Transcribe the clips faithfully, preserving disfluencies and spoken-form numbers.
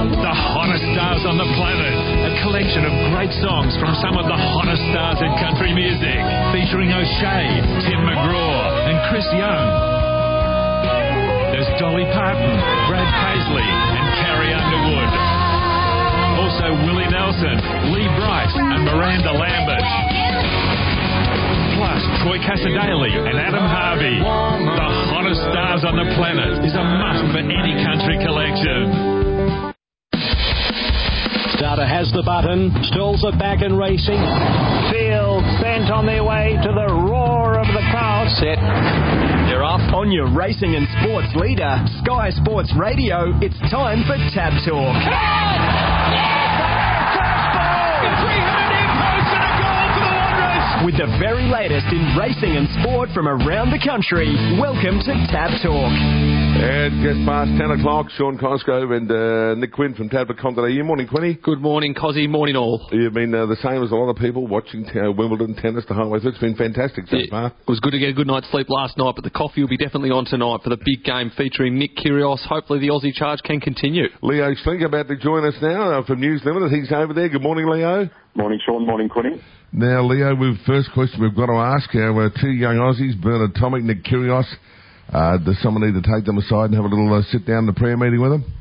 The hottest stars on the planet. A collection of great songs from some of the hottest stars in country music. Featuring O'Shea, Tim McGraw and Chris Young. There's Dolly Parton, Brad Paisley and Carrie Underwood. Also Willie Nelson, Lee Bright and Miranda Lambert. Plus Troy Cassadaly and Adam Harvey. The hottest stars on the planet is a must for any country collection. Starter has the button. Stalls are back and racing. Field bent on their way to the roar of the crowd. Set. They're off on your racing and sports leader, Sky Sports Radio. It's time for Tab Talk. With the very latest in racing and sport from around the country, welcome to Tab Talk. And just past ten o'clock, Sean Cosgrove and uh, Nick Quinn from Tab Talk today. Good morning, Quinny. Good morning, Cozzy. Morning, all. You've been uh, the same as a lot of people watching uh, Wimbledon tennis the whole way through. It's been fantastic so yeah, far. It was good to get a good night's sleep last night, but the coffee will be definitely on tonight for the big game featuring Nick Kyrgios. Hopefully the Aussie charge can continue. Leo Schlink about to join us now uh, from News Limited. He's over there. Good morning, Leo. Morning, Sean. Morning, Quinny. Now, Leo, we've, first question we've got to ask our uh, two young Aussies, Bernard Tomic, Nick Kyrgios. Uh, does someone need to take them aside and have a little uh, sit down in the prayer meeting with them?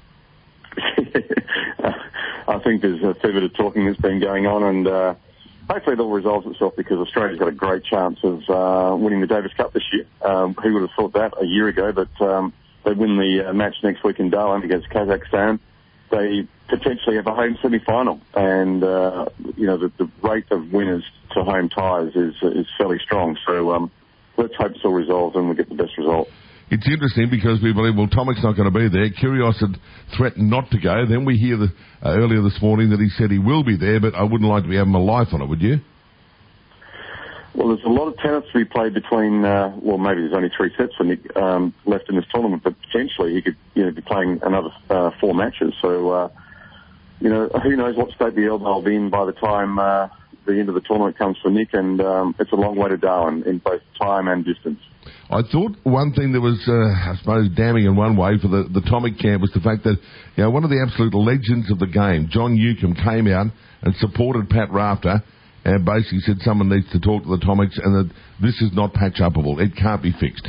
I think there's a fair bit of talking that's been going on, and uh, hopefully it all resolves itself because Australia's got a great chance of uh, winning the Davis Cup this year. Um, who would have thought that a year ago? But um, they win the uh, match next week in Darwin against Kazakhstan. They potentially have a home semi-final, and uh, you know the, the rate of winners to home ties is is fairly strong. So um, let's hope it's all resolved and we get the best result. It's interesting because we believe, well, Tomic's not going to be there. Kyrgios had threatened not to go. Then we hear the, uh, earlier this morning that he said he will be there, but I wouldn't like to be having my life on it, would you? Well, there's a lot of tennis to be played between, uh, well, maybe there's only three sets for Nick um, left in this tournament, but potentially he could, you know, be playing another uh, four matches. So, uh, you know, who knows what state the elbow will be in by the time uh, the end of the tournament comes for Nick, and um, it's a long way to Darwin in both time and distance. I thought one thing that was, uh, I suppose, damning in one way for the, the Tomic camp was the fact that, you know, one of the absolute legends of the game, John Newcombe, came out and supported Pat Rafter and basically said someone needs to talk to the Tomics and that this is not patch-upable. It can't be fixed.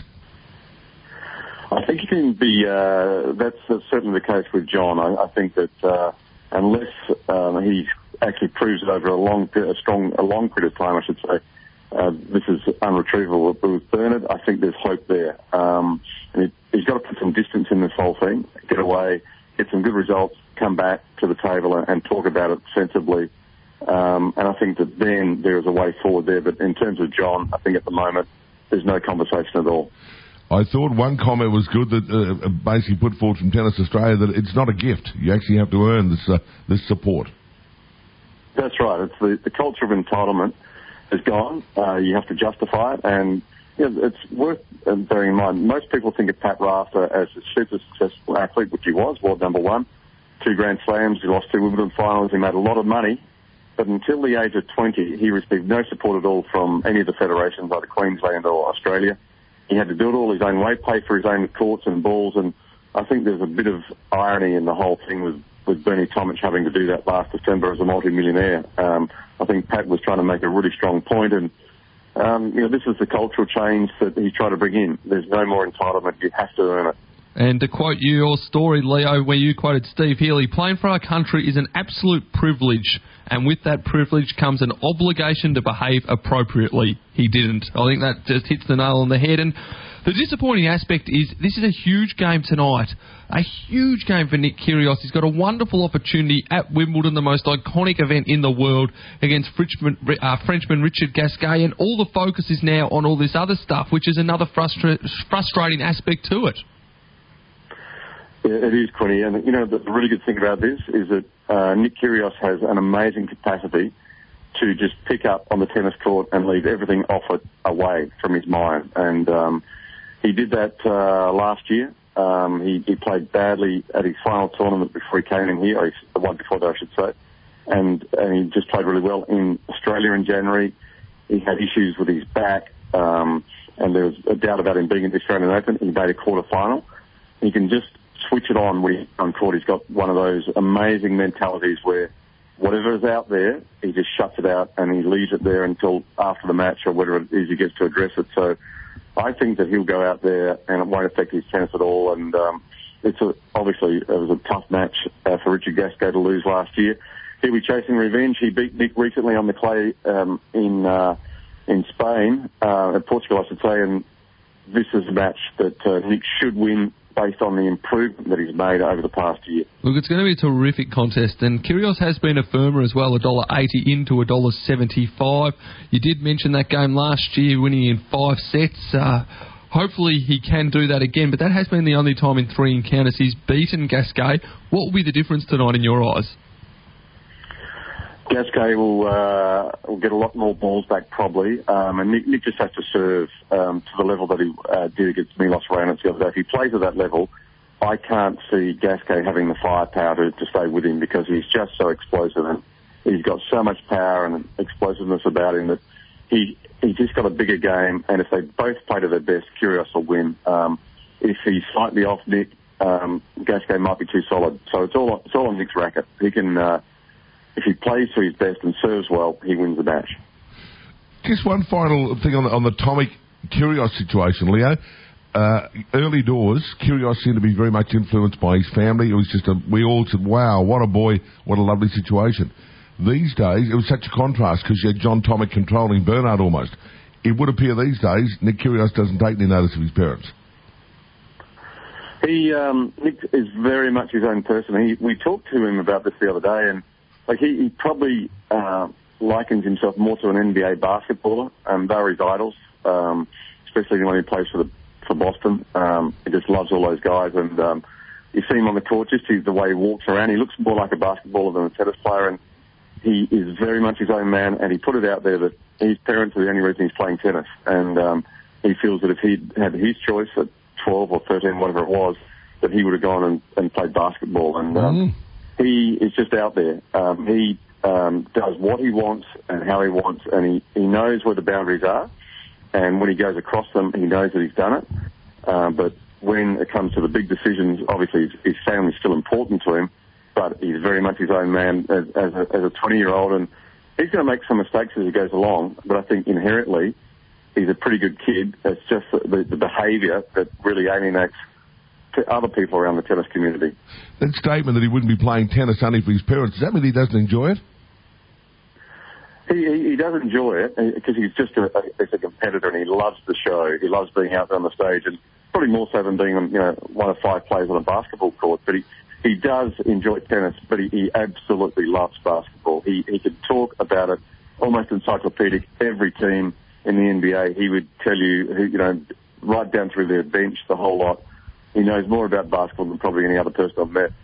I think it can be, uh, that's uh, certainly the case with John. I, I think that uh, unless um, he actually proves it over a long, a strong, a long period of time, I should say, uh, this is unretrievable. But with Bernard, I think there's hope there. Um, and he, he's got to put some distance in this whole thing, get away, get some good results, come back to the table and, and talk about it sensibly. Um, and I think that then there is a way forward there. But in terms of John, I think at the moment there's no conversation at all. I thought one comment was good that uh, basically put forward from Tennis Australia that it's not a gift. You actually have to earn this uh, this support. That's right. It's the, the culture of entitlement has gone. Uh, you have to justify it. And you know, it's worth uh, bearing in mind, most people think of Pat Rafter as a super successful athlete, which he was, world number one. Two Grand Slams, he lost two Wimbledon finals, he made a lot of money. But until the age of twenty, he received no support at all from any of the federations, either Queensland or Australia. He had to do it all his own way, pay for his own courts and balls, and I think there's a bit of irony in the whole thing with, with Bernie Tomic having to do that last December as a multi-millionaire. Um, I think Pat was trying to make a really strong point, and um, you know, this is the cultural change that he's trying to bring in. There's no more entitlement. You have to earn it. And to quote your story, Leo, where you quoted Steve Healy, playing for our country is an absolute privilege, and with that privilege comes an obligation to behave appropriately. He didn't. I think that just hits the nail on the head. And the disappointing aspect is this is a huge game tonight, a huge game for Nick Kyrgios. He's got a wonderful opportunity at Wimbledon, the most iconic event in the world, against Frenchman, uh, Frenchman Richard Gasquet, and all the focus is now on all this other stuff, which is another frustra- frustrating aspect to it. It is, Quinny, and you know the really good thing about this is that uh, Nick Kyrgios has an amazing capacity to just pick up on the tennis court and leave everything off it away from his mind, and um, he did that uh, last year. Um, he, he played badly at his final tournament before he came in here, or the one before that, I should say, and, and he just played really well in Australia in January. He had issues with his back, um, and there was a doubt about him being in the Australian Open. He made a quarter final. He can just switch it on when he's on court. He's got one of those amazing mentalities where whatever is out there, he just shuts it out and he leaves it there until after the match or whatever it is he gets to address it. So I think that he'll go out there and it won't affect his tennis at all. And um, it's a, obviously it was a tough match uh, for Richard Gasquet to lose last year. He'll be chasing revenge. He beat Nick recently on the clay um, in uh, in Spain, uh, in Portugal, I should say, and this is a match that uh, Nick should win based on the improvement that he's made over the past year. Look, it's going to be a terrific contest, and Kyrgios has been a firmer as well, one dollar eighty into one dollar seventy-five. You did mention that game last year, winning in five sets. Uh, hopefully he can do that again, but that has been the only time in three encounters he's beaten Gasquet. What will be the difference tonight in your eyes? Gasquet will, uh, will get a lot more balls back probably, um, and Nick, Nick just has to serve um, to the level that he uh, did against Milos Raonic the other day. If he plays at that level, I can't see Gasquet having the firepower to, to stay with him because he's just so explosive and he's got so much power and explosiveness about him that he he's just got a bigger game, and if they both play to their best, Kyrgios will win. Um, if he's slightly off Nick, um, Gasquet might be too solid. So it's all, it's all on Nick's racket. He can... Uh, If he plays to his best and serves well, he wins the match. Just one final thing on the, on the Tomic Kyrgios situation, Leo. Uh, early doors, Kyrgios seemed to be very much influenced by his family. It was just a, we all said, wow, what a boy, what a lovely situation. These days, it was such a contrast because you had John Tomic controlling Bernard almost. It would appear these days, Nick Kyrgios doesn't take any notice of his parents. He, um, Nick is very much his own person. He, we talked to him about this the other day, and like he, he probably uh, likens himself more to an N B A basketballer. Um, they're his idols, um, especially when he plays for the for Boston. Um, he just loves all those guys, and um, you see him on the court, just his, the way he walks around. He looks more like a basketballer than a tennis player, and he is very much his own man. And he put it out there that his parents are the only reason he's playing tennis, and um, he feels that if he'd had his choice at twelve or thirteen, whatever it was, that he would have gone and, and played basketball. And um, mm. he is just out there. Um, he um, does what he wants and how he wants, and he, he knows where the boundaries are. And when he goes across them, he knows that he's done it. Um, but when it comes to the big decisions, obviously his, his family's still important to him, but he's very much his own man as, as a, as a twenty-year-old. And he's going to make some mistakes as he goes along, but I think inherently he's a pretty good kid. It's just the, the behaviour that really alienates to other people around the tennis community. That statement that he wouldn't be playing tennis only for his parents, does that mean he doesn't enjoy it? He, he, he does enjoy it because he's just a, a, he's a competitor and he loves the show. He loves being out there on the stage, and probably more so than being you know one of five players on a basketball court. But he, he does enjoy tennis, but he, he absolutely loves basketball. He, he could talk about it almost encyclopedic. Every team in the N B A, he would tell you, you know, right down through their bench, the whole lot. He knows more about basketball than probably any other person I've met.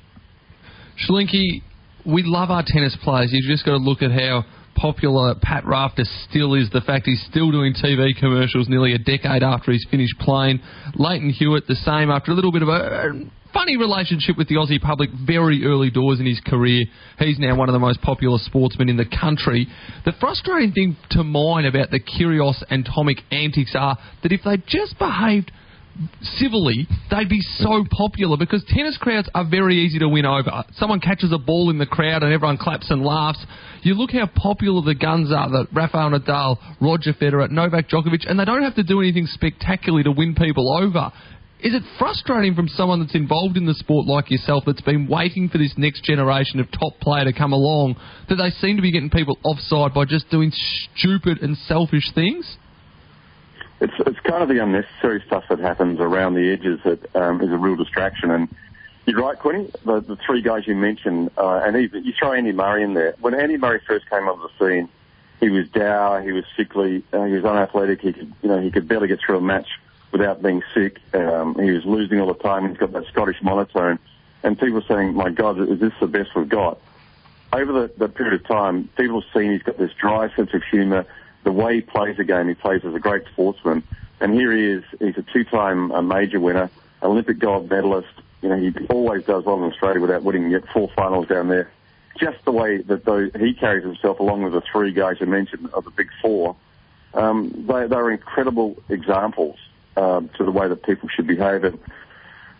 Schlinky, we love our tennis players. You've just got to look at how popular Pat Rafter still is. The fact he's still doing T V commercials nearly a decade after he's finished playing. Leighton Hewitt, the same, after a little bit of a, a funny relationship with the Aussie public very early doors in his career. He's now one of the most popular sportsmen in the country. The frustrating thing to mine about the Kyrgios and Tomic antics are that if they just behaved civilly, they'd be so popular because tennis crowds are very easy to win over. Someone catches a ball in the crowd and everyone claps and laughs. You look how popular the guns are, that Rafael Nadal, Roger Federer, Novak Djokovic, and they don't have to do anything spectacular to win people over. Is it frustrating from someone that's involved in the sport like yourself that's been waiting for this next generation of top player to come along that they seem to be getting people offside by just doing stupid and selfish things? It's it's kind of the unnecessary stuff that happens around the edges that um, is a real distraction. And you're right, Quinny, the, the three guys you mentioned, uh, and even, you throw Andy Murray in there. When Andy Murray first came onto the scene, he was dour, he was sickly, uh, he was unathletic, he could, you know, he could barely get through a match without being sick. Um, he was losing all the time, he's got that Scottish monotone. And people were saying, my God, is this the best we've got? Over the, the period of time, people have seen he's got this dry sense of humour. The way he plays the game, he plays as a great sportsman. And here he is, he's a two-time uh, major winner, Olympic gold medalist. You know, he always does well in Australia without winning yet four finals down there. Just the way that those, he carries himself along with the three guys you mentioned of the big four, um, they, they're incredible examples um, to the way that people should behave. And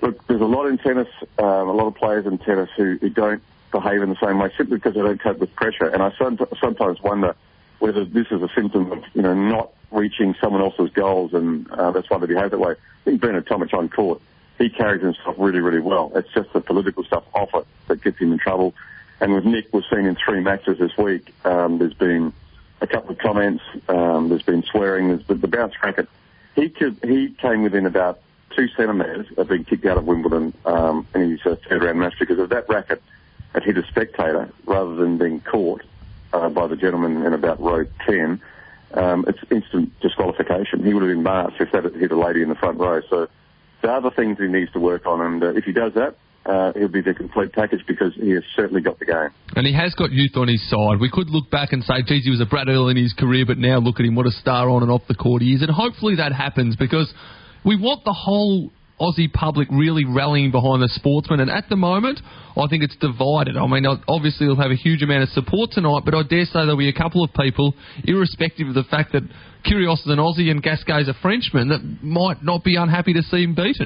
Look, there's a lot in tennis, um, a lot of players in tennis who, who don't behave in the same way simply because they don't cope with pressure. And I sometimes wonder whether this is a symptom of, you know, not reaching someone else's goals, and uh, that's why they behave that way. I think Bernard Tomic on court, he carries himself really, really well. It's just the political stuff off it that gets him in trouble. And with Nick, we've seen in three matches this week, um, there's been a couple of comments, um, there's been swearing, there's been the bounce racket. He could, he came within about two centimetres of being kicked out of Wimbledon um, in his uh, third round match because of that racket had hit a spectator rather than being caught uh, by the gentleman in about row ten. Um, it's instant disqualification. He would have been marched if that had hit a lady in the front row. So there are other things he needs to work on, and uh, if he does that, uh, he'll be the complete package because he has certainly got the game. And he has got youth on his side. We could look back and say, geez, he was a brat early in his career, but now look at him, what a star on and off the court he is. And hopefully that happens because we want the whole Aussie public really rallying behind the sportsman, and at the moment I think it's divided. I mean, obviously he'll have a huge amount of support tonight, but I dare say there'll be a couple of people, irrespective of the fact that Kyrgios is an Aussie and Gasquet's a Frenchman, that might not be unhappy to see him beaten.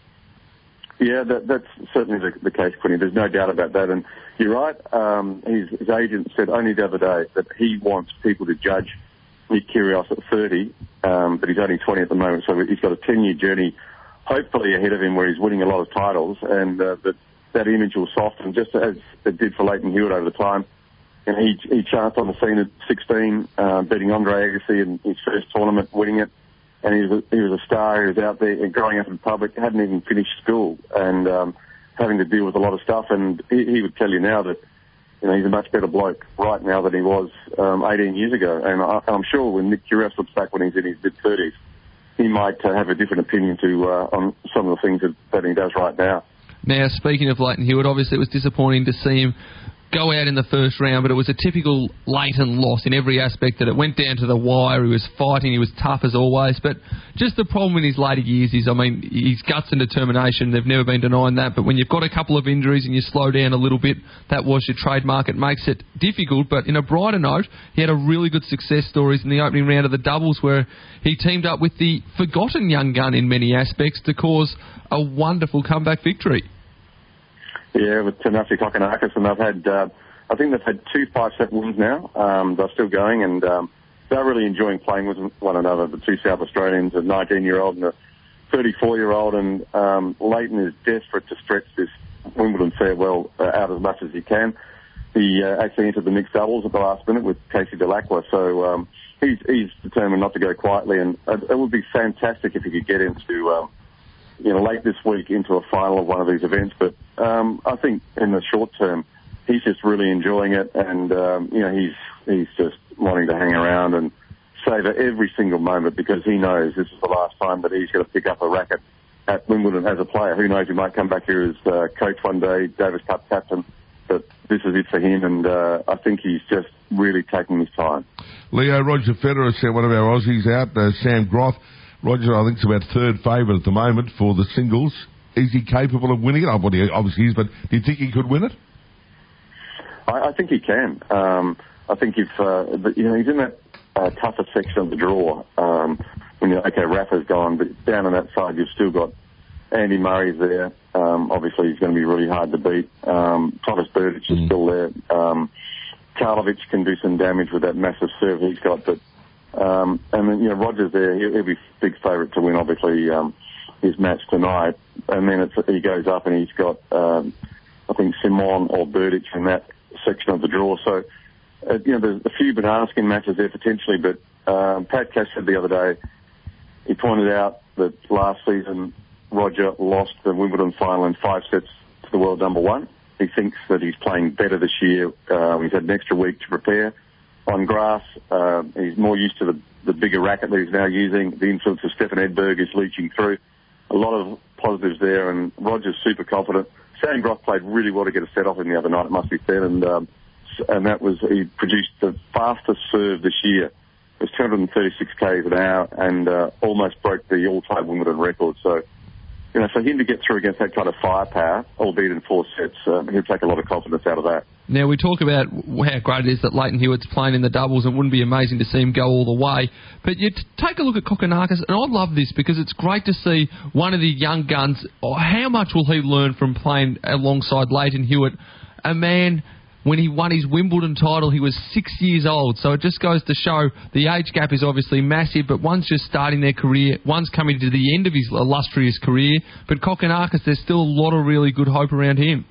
Yeah, that, that's certainly the, the case, Quinny. There's no doubt about that, and you're right. Um, his, his agent said only the other day that he wants people to judge Nick Kyrgios at thirty, um, but he's only twenty at the moment, so he's got a ten-year journey hopefully ahead of him where he's winning a lot of titles, and uh, that, that image will soften just as it did for Leighton Hewitt over the time. And he, he chanced on the scene at sixteen, uh, beating Andre Agassi in his first tournament, winning it. And he was a, he was a star. He was out there and growing up in public, hadn't even finished school, and um, having to deal with a lot of stuff. And he, he would tell you now that, you know, he's a much better bloke right now than he was um, eighteen years ago. And I, I'm sure when Nick Kyrgios looks back when he's in his mid-thirties, he might uh, have a different opinion to uh, on some of the things that, that he does right now. Now, speaking of Leighton Hewitt, obviously it was disappointing to see him go out in the first round, but it was a typical Leighton loss in every aspect, that it went down to the wire. He was fighting, he was tough as always, but just the problem in his later years is, I mean, his guts and determination, they've never been denying that, but when you've got a couple of injuries and you slow down a little bit, that was your trademark. It makes it difficult, but in a brighter note, he had a really good success stories in the opening round of the doubles where he teamed up with the forgotten young gun in many aspects to cause a wonderful comeback victory. Yeah, with Thanasi Kokkinakis, and they've had, uh, I think they've had two five-set wins now. Um, they're still going, and um, they're really enjoying playing with one another, the two South Australians, a nineteen-year-old and a thirty-four-year-old, and um, Leighton is desperate to stretch this Wimbledon farewell uh, out as much as he can. He uh, actually entered the mixed doubles at the last minute with Casey Dell'Acqua, so um, he's, he's determined not to go quietly, and uh, it would be fantastic if he could get into... Um, you know, late this week into a final of one of these events. But um, I think in the short term, he's just really enjoying it, and um, you know, he's he's just wanting to hang around and savour every single moment because he knows this is the last time that he's going to pick up a racket at Wimbledon as a player. Who knows? He might come back here as uh, coach one day, Davis Cup captain. But this is it for him, and uh, I think he's just really taking his time. Leo, Roger Federer sent one of our Aussies out, uh, Sam Groth. Roger, I think, is about third favourite at the moment for the singles. Is he capable of winning it? Oh, well, he obviously is, but do you think he could win it? I, I think he can. Um, I think if, uh, you know, he's in that uh, tougher section of the draw. Um, when you're, okay, Rafa's gone, but down on that side, you've still got Andy Murray's there. Um, obviously, he's going to be really hard to beat. Um, Thomas Berdych is mm. still there. Um, Karlovic can do some damage with that massive serve he's got, but Um, and then, you know, Roger's there. He'll, he'll be big favourite to win, obviously, um, his match tonight. And then it's, he goes up and he's got, um, I think, Simon or Berdych in that section of the draw. So, uh, you know, there's a few banana skin matches there potentially, but um, Pat Cash said the other day, he pointed out that last season Roger lost the Wimbledon final in five sets to the world number one. He thinks that he's playing better this year. Uh, he's had an extra week to prepare. On grass, uh, he's more used to the, the bigger racket that he's now using. The influence of Stefan Edberg is leaching through. A lot of positives there, and Roger's super confident. Sam Groth played really well to get a set off in the other night, it must be said, and um, and that was, he produced the fastest serve this year. It was two hundred thirty-six k's an hour and uh, almost broke the all-time Wimbledon record. So, you know, for him to get through against that kind of firepower, albeit in four sets, uh, he'll take a lot of confidence out of that. Now, we talk about how great it is that Leighton Hewitt's playing in the doubles, and it wouldn't be amazing to see him go all the way. But you t- take a look at Kokkinakis, and I love this because it's great to see one of the young guns. Oh, how much will he learn from playing alongside Leighton Hewitt? A man, when he won his Wimbledon title, he was six years old. So it just goes to show the age gap is obviously massive, but one's just starting their career, one's coming to the end of his illustrious career. But Kokkinakis, there's still a lot of really good hope around him.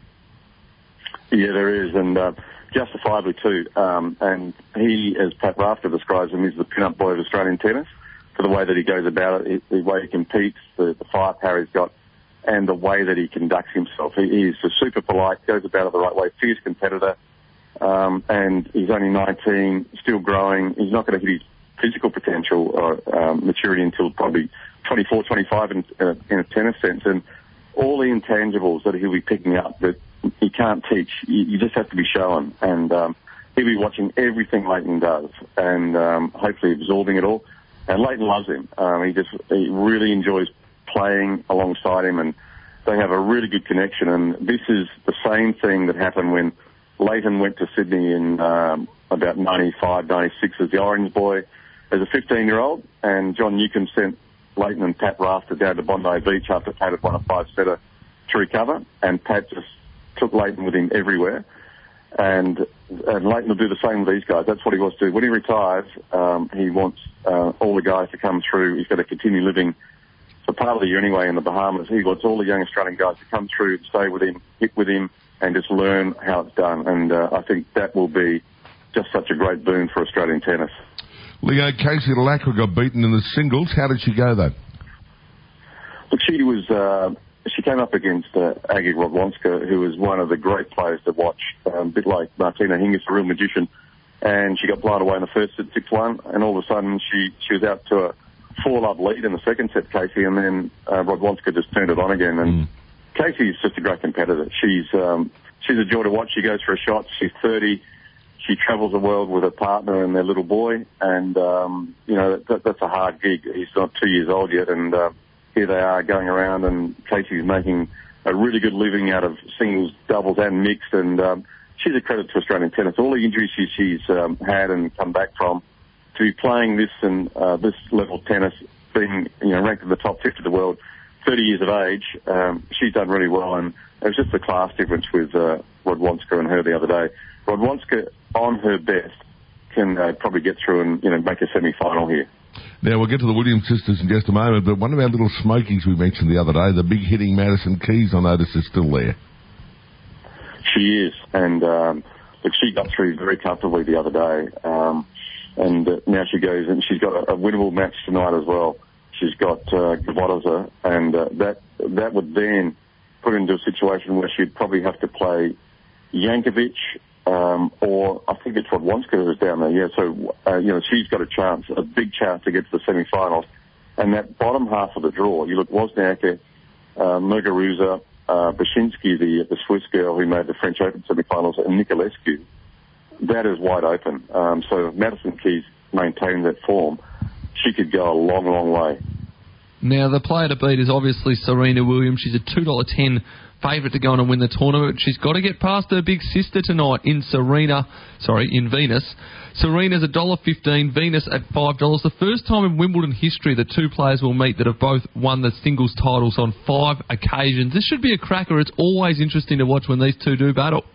Yeah, there is, and uh, justifiably too. Um, and he, as Pat Rafter describes him, is the pin-up boy of Australian tennis for the way that he goes about it, the way he competes, the, the firepower he's got, and the way that he conducts himself. He, he's super polite, goes about it the right way, fierce competitor, um, and he's only nineteen, still growing. He's not going to hit his physical potential or um, maturity until probably twenty-four, twenty-five in, uh, in a tennis sense, and all the intangibles that he'll be picking up that he can't teach, you, you just have to be shown. And um, he'll be watching everything Leighton does and um, hopefully absorbing it all. And Leighton loves him. Um, he just he really enjoys playing alongside him, and they have a really good connection. And this is the same thing that happened when Leighton went to Sydney in um, about ninety-five, ninety-six as the Orange boy, as a fifteen-year-old, and John Newcombe sent Leighton and Pat Rafter down to Bondi Beach after Pat had won a five-setter to recover, and Pat just took Leighton with him everywhere. And, and Leighton will do the same with these guys. That's what he wants to do. When he retires, um, he wants uh, all the guys to come through. He's got to continue living for part of the year anyway in the Bahamas. He wants all the young Australian guys to come through, stay with him, hit with him, and just learn how it's done. And uh, I think that will be just such a great boon for Australian tennis. Leo, Casey Lacra got beaten in the singles. How did she go, though? Look, she was... Uh, She came up against uh, Aggie Radwanska, who was one of the great players to watch, um, a bit like Martina Hingis, a real magician. And she got blown away in the first set, six one, and all of a sudden she, she was out to a four-love lead in the second set, Casey, and then uh, Radwanska just turned it on again. And mm. Casey's just a great competitor. She's um, she's a joy to watch. She goes for a shot. She's thirty. She travels the world with her partner and their little boy, and, um, you know, that, that's a hard gig. He's not two years old yet, and... Uh, Here they are going around, and Casey's making a really good living out of singles, doubles, and mixed. And um, she's a credit to Australian tennis. All the injuries she, she's um, had and come back from, to be playing this and uh, this level of tennis, being you know ranked in the top fifty of the world, thirty years of age, um, she's done really well. And it was just a class difference with uh, Radwanska and her the other day. Radwanska, on her best, can uh, probably get through and you know make a semi-final here. Now, we'll get to the Williams sisters in just a moment, but one of our little smokies we mentioned the other day, the big hitting Madison Keys, I noticed is still there. She is, and um, look, she got through very comfortably the other day, um, and uh, now she goes, and she's got a, a winnable match tonight as well. She's got uh, Gvozdyk, and uh, that that would then put her into a situation where she'd probably have to play Jankovic, Um, or I think it's Radwanska who's down there, yeah. So, uh, you know, she's got a chance, a big chance to get to the semi-finals. And that bottom half of the draw, you look, Wozniacki, uh, Muguruza, uh, Bashinsky, the, the Swiss girl who made the French Open semi-finals, and Nicolescu, that is wide open. Um, so if Madison Keys maintained that form, she could go a long, long way. Now, the player to beat is obviously Serena Williams. She's a two dollars ten favourite to go on and win the tournament. She's got to get past her big sister tonight in Serena, sorry, in Venus. Serena's one dollar fifteen, Venus at five dollars. The first time in Wimbledon history that two players will meet that have both won the singles titles on five occasions. This should be a cracker. It's always interesting to watch when these two do battle.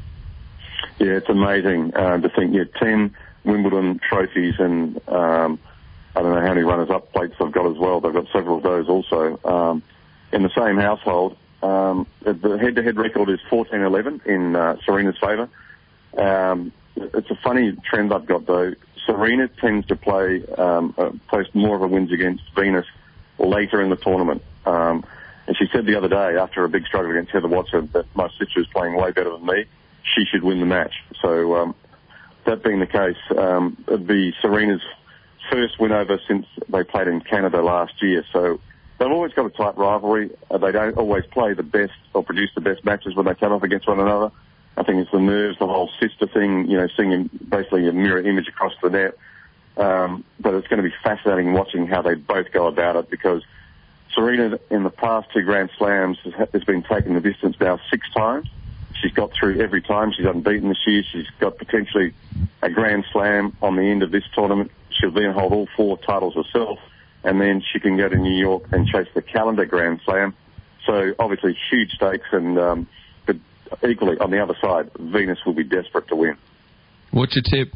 Yeah, it's amazing uh, to think, yeah, ten Wimbledon trophies and um, I don't know how many runners-up plates they've got as well. They've got several of those also. Um, in the same household, um, the head-to-head record is fourteen eleven in uh, Serena's favour. Um, it's a funny trend I've got, though. Serena tends to play, um, uh, post more of her wins against Venus later in the tournament. Um, and she said the other day, after a big struggle against Heather Watson, that my sister is playing way better than me. She should win the match. So um, that being the case, um, it'd be Serena's first win over since they played in Canada last year. So they've always got a tight rivalry. Uh, they don't always play the best or produce the best matches when they come up against one another. I think it's the nerves, the whole sister thing, you know, seeing basically a mirror image across the net. Um, but it's going to be fascinating watching how they both go about it, because Serena in the past two Grand Slams has, has been taking the distance now six times. She's got through every time. She's unbeaten this year. She's got potentially a Grand Slam on the end of this tournament. She'll then hold all four titles herself, and then she can go to New York and chase the calendar Grand Slam. So obviously huge stakes, and um, but equally on the other side, Venus will be desperate to win. What's your tip?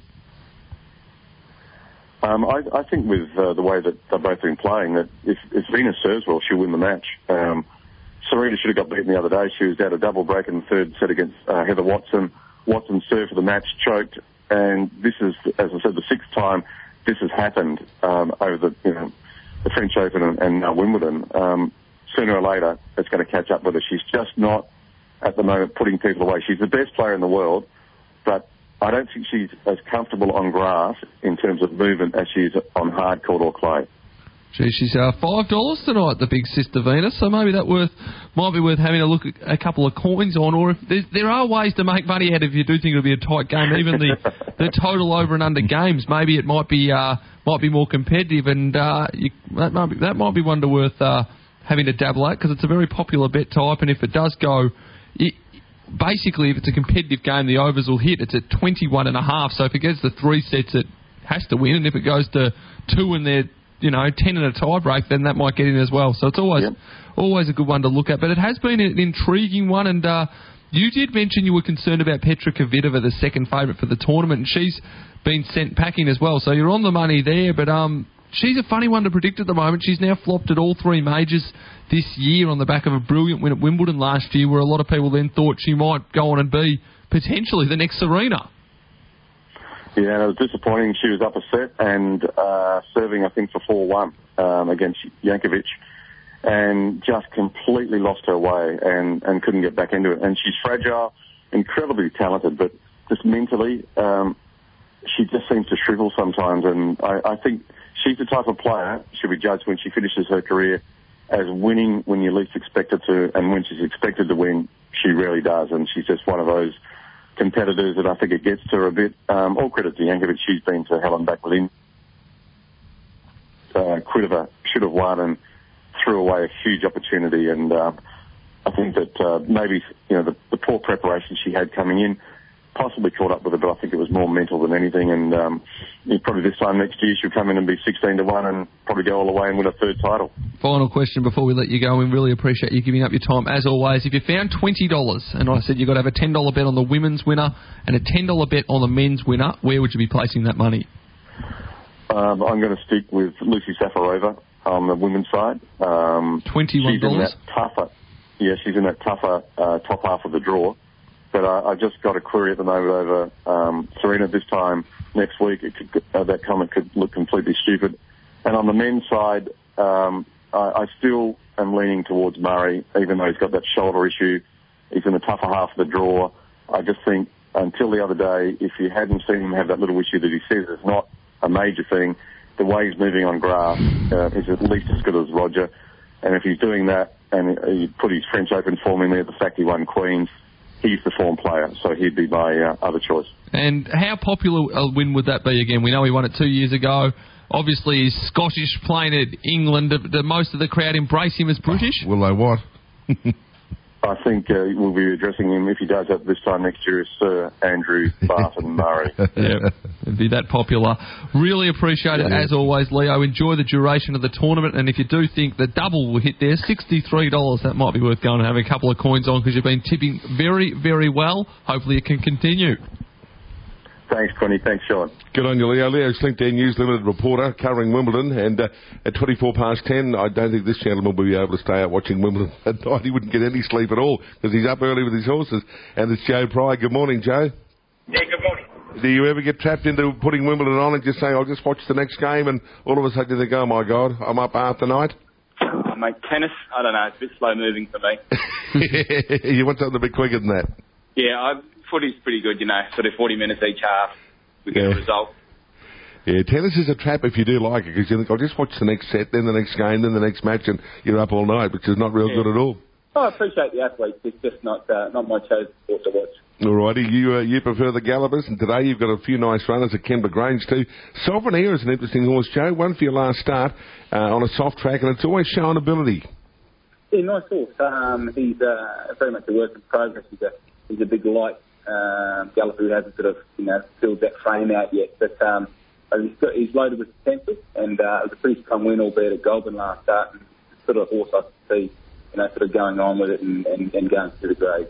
Um, I, I think with uh, the way that they've both been playing, that if, if Venus serves well, she'll win the match. Um, Serena should have got beaten the other day. She was out a double break in the third set against uh, Heather Watson. Watson served for the match, choked, and this is, as I said, the sixth time this has happened um, over the, you know, the French Open and, and uh, Wimbledon. Um, sooner or later, it's going to catch up with her. She's just not, at the moment, putting people away. She's the best player in the world, but I don't think she's as comfortable on grass in terms of movement as she is on hard court or clay. Gee, she's uh, five dollars tonight, the big sister Venus. So maybe that worth might be worth having a look at a couple of coins on. Or if there, there are ways to make money out of if you do think it'll be a tight game. Even the, the total over and under games, maybe it might be uh, might be more competitive, and uh, you, that might be that might be one to worth uh, having to dabble at, because it's a very popular bet type. And if it does go, it, basically if it's a competitive game, the overs will hit. It's at twenty-one and a half. So if it gets to three sets, it has to win, and if it goes to two and they're, you know, ten in a tie break, then that might get in as well. So it's always yep. always a good one to look at. But it has been an intriguing one, and uh, you did mention you were concerned about Petra Kvitova, the second favourite for the tournament, and she's been sent packing as well. So you're on the money there, but um, she's a funny one to predict at the moment. She's now flopped at all three majors this year on the back of a brilliant win at Wimbledon last year, where a lot of people then thought she might go on and be potentially the next Serena. Yeah, it was disappointing. She was up a set and uh, serving, I think, for four one um, against Jankovic, and just completely lost her way and, and couldn't get back into it. And she's fragile, incredibly talented, but just mentally, um, she just seems to shrivel sometimes. And I, I think she's the type of player, she'll be judged when she finishes her career as winning when you least expect her to, and when she's expected to win, she rarely does. And she's just one of those competitors that I think it gets to her a bit. Um, all credit to Jankovic. She's been to hell and back within. Uh, Kvitova should have won and threw away a huge opportunity. And uh, I think that uh, maybe, you know, the, the poor preparation she had coming in possibly caught up with her, but I think it was more mental than anything. And um, probably this time next year she'll come in and be sixteen to one and probably go all the way and win a third title. Final question before we let you go. We really appreciate you giving up your time as always. If you found twenty dollars, and I said you've got to have a ten dollars bet on the women's winner and a ten dollars bet on the men's winner, where would you be placing that money? Um, I'm going to stick with Lucy Safarova on the women's side. Um, twenty-one dollars? She's in that tougher, yeah, she's in that tougher uh, top half of the draw. But I, I just got a query at the moment over um, Serena this time next week. It could, uh, that comment could look completely stupid. And on the men's side, um, I, I still am leaning towards Murray, even though he's got that shoulder issue. He's in the tougher half of the draw. I just think until the other day, if you hadn't seen him have that little issue that he says is not a major thing, the way he's moving on grass uh, is at least as good as Roger. And if he's doing that and he put his French Open form in there, the fact he won Queens, he's the form player, so he'd be my uh, other choice. And how popular a win would that be again? We know he won it two years ago. Obviously, he's Scottish, playing at England. Do, do most of the crowd embrace him as British? Will they what? I think uh, we'll be addressing him, if he does that this time next year, as Sir Andrew Barton Murray. Yeah, it'd be that popular. Really appreciate it, yeah. As always, Leo. Enjoy the duration of the tournament, and if you do think the double will hit there, sixty-three dollars, that might be worth going and having a couple of coins on, because you've been tipping very, very well. Hopefully it can continue. Thanks, Connie. Thanks, Sean. Good on you, Leo. Leo's LinkedIn News Limited reporter covering Wimbledon, and uh, at twenty-four past ten, I don't think this gentleman will be able to stay out watching Wimbledon at night. He wouldn't get any sleep at all because he's up early with his horses. And it's Joe Pryor. Good morning, Joe. Yeah, good morning. Do you ever get trapped into putting Wimbledon on and just saying, I'll just watch the next game, and all of a sudden you think, oh my God, I'm up half the night? Oh, mate, tennis, I don't know, it's a bit slow moving for me. You want something a bit quicker than that? Yeah, I, footy's pretty good, you know, sort of forty minutes each half. We get yeah. a result. Yeah, tennis is a trap if you do like it, because you think, I'll just watch the next set, then the next game, then the next match, and you're up all night, which is not real yeah. good at all. Oh, I appreciate the athletes. It's just not uh, not my chosen sport to watch. Alrighty, you uh, you prefer the Gallopers, and today you've got a few nice runners at Kemba Grange too. Sovereign Air is an interesting horse, Joe. One for your last start uh, on a soft track, and it's always showing ability. Yeah, nice horse. Um, he's uh, very much a work in progress. He's a he's a big light um, galloper who hasn't sort of, you know, filled that frame out yet. But um, he's, got, he's loaded with potential, and uh, it was a pretty strong win, albeit at Goulburn last start. And sort of a horse I could see, you know, sort of going on with it and, and, and going through the grade.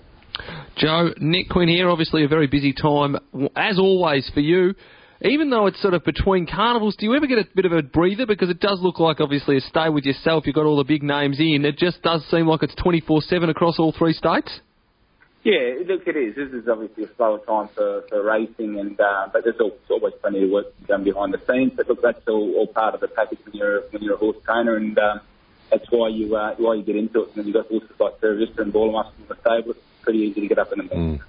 Joe, Nick Quinn here, obviously a very busy time, as always, for you. Even though it's sort of between carnivals, do you ever get a bit of a breather? Because it does look like, obviously, a stay with yourself. You've got all the big names in. It just does seem like it's twenty-four seven across all three states. Yeah, look, it is. This is obviously a slower time for, for racing, and uh, but there's always plenty of work done behind the scenes. But look, that's all, all part of the package when you're when you're a horse trainer, and um, that's why you uh, why you get into it. And you've got horses like Terra Vista and Baller Muscle in the stable. It's pretty easy to get up in the mix. Mm.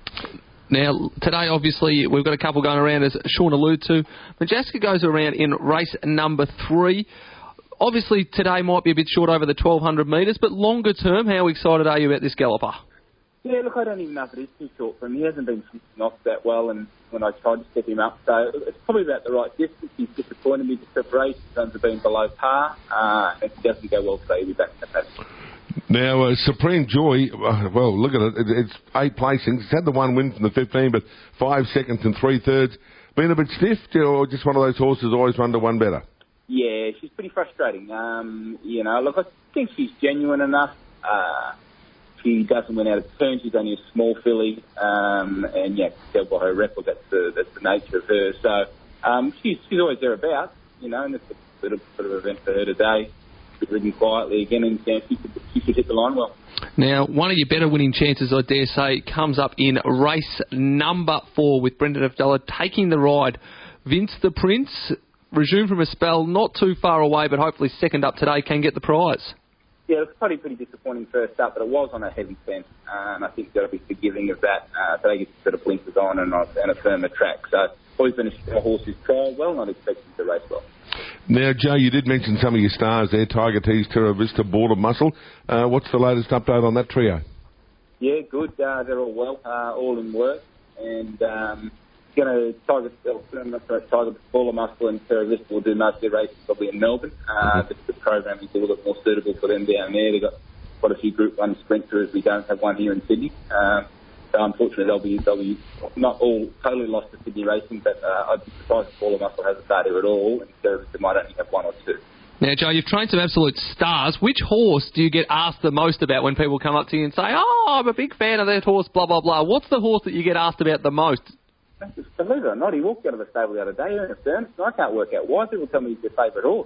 Now, today, obviously, we've got a couple going around, as Sean alluded to. Majaska goes around in race number three. Obviously, today might be a bit short over the twelve hundred metres, but longer term, how excited are you about this galloper? Yeah, look, I don't even know if it is too short for him. He hasn't been switching off that well, and when I tried to step him up, so it's probably about the right distance. He's disappointed me. The separation zones have been below par. Uh, if he doesn't go well today, he'll be back in the paddock. Now, uh, Supreme Joy, uh, well, look at it. it. It's eight placings. It's had the one win from the fifteen, but five seconds and three thirds. Been a bit stiff, or just one of those horses always run to one better? Yeah, she's pretty frustrating. Um, you know, look, I think she's genuine enough. Uh, she doesn't win out of turn. She's only a small filly, um, and yeah, tell by her record, that's the that's the nature of her. So um, she's she's always thereabouts, you know, and it's a bit of sort of event for her today. Ridden quietly again, and uh, she, could, she could hit the line well. Now, one of your better winning chances, I dare say, comes up in race number four with Brendan Avdulla taking the ride. Vince the Prince, resumed from a spell, not too far away, but hopefully second up today, can get the prize. Yeah, it was probably pretty disappointing first up, but it was on a heavy fence, uh, and I think you've got to be forgiving of that. Uh, so they get sort of blinkers on and, and a firmer track. So always been a, a horse who's trialled well, not expecting to race well. Now, Joe, you did mention some of your stars there, Tiger Tease, Terra Vista, Baller Muscle. Uh, what's the latest update on that trio? Yeah, good. Uh, they're all well, uh, all in work. And um, going to Tiger, uh, Tiger Baller Muscle and Terra Vista will do most of their races probably in Melbourne. Uh, mm-hmm. The programming is a little bit more suitable for them down there. They've got quite a few Group one sprinters. We don't have one here in Sydney. Uh, So unfortunately, they'll be they'll be not all totally lost to Sydney racing, but uh, I'd be surprised if Baller Muscle hasn't started at all, and so they might only have one or two. Now, Joe, you've trained some absolute stars. Which horse do you get asked the most about when people come up to you and say, "Oh, I'm a big fan of that horse," blah blah blah? What's the horse that you get asked about the most? Believe it or not, he walked out of the stable the other day, Ernest Ernst, and I can't work out why people tell me he's their favourite horse.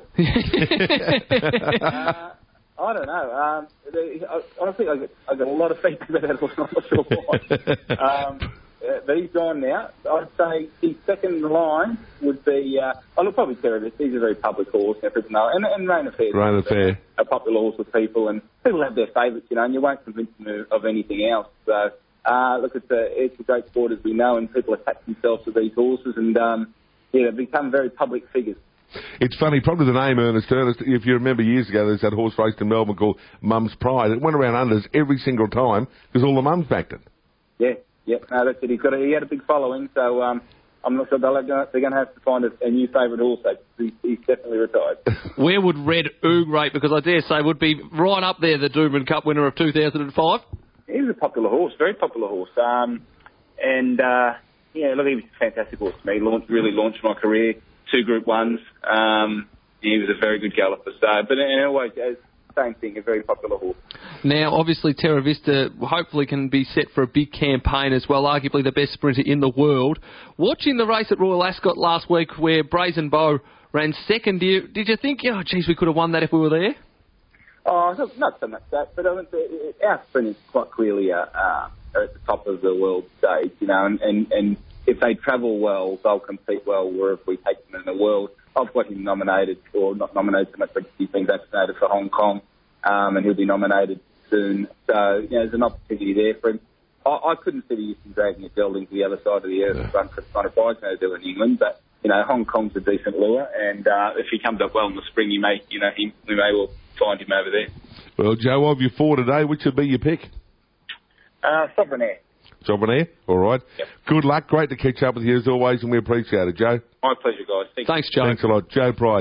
uh, I don't know. Um, they, I, honestly, I got, I got a lot of feedback about that horse. I'm not sure why. um, uh, but he's gone now. I'd say his second line would be, uh, I look probably Terra Vista. He's a very public horse, you know, and, and Rain Affair. Rain Affair. A popular horse with people, and people have their favourites, you know, and you won't convince them of anything else. So, uh, look, it's a, it's a great sport, as we know, and people attach themselves to these horses, and, um, yeah, they've become very public figures. It's funny, probably the name Ernest Ernest, if you remember years ago, there's that horse race in Melbourne called Mum's Pride. It went around unders every single time because all the mums backed it. Yeah, yeah, no, that's it. He's got a, he had a big following, so um, I'm not sure they're going to have to find a, a new favourite horse. He's, he's definitely retired. Where would Red Oog rate? Because I dare say would be right up there, the Doomben Cup winner of two thousand five. He was a popular horse, very popular horse. Um, and, uh, yeah, look, he was a fantastic horse to me. Launched, really launched my career. Two Group Ones. Um, he was a very good galloper. So, but in always, same thing, a very popular horse. Now, obviously, Terra Vista hopefully can be set for a big campaign as well. Arguably the best sprinter in the world. Watching the race at Royal Ascot last week, where Brazen Beau ran second, did you, did you think, oh, geez, we could have won that if we were there? Oh, not, not so much that, but I mean, our sprinters quite clearly are, uh, are at the top of the world stage, you know, and. and, and if they travel well, they'll compete well wherever we take them in the world. I've got him nominated, or not nominated so much, but he's been vaccinated for Hong Kong, um, and he'll be nominated soon. So, you know, there's an opportunity there for him. I, I couldn't see the use in dragging a gelding to the other side of the earth and run for kind of prize to do in England, but, you know, Hong Kong's a decent lure, and uh, if he comes up well in the spring, you may, you know, he, we may well find him over there. Well, Joe, of your four today, which would be your pick? Uh, Sovereign Air. Sovereign Air, all right. Yep. Good luck. Great to catch up with you as always, and we appreciate it, Joe. My pleasure, guys. Thanks, Thanks Joe. Thanks a lot. Joe Pride.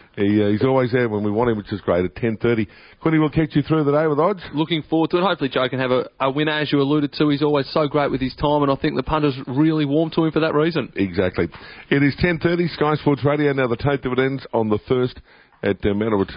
He, uh, he's always there when we want him, which is great, at ten thirty. Quinny will catch you through the day with odds. Looking forward to it. Hopefully Joe can have a, a winner, as you alluded to. He's always so great with his time, and I think the punters really warm to him for that reason. Exactly. It is ten thirty, Sky Sports Radio. Now the Tate dividends on the first at uh, Mount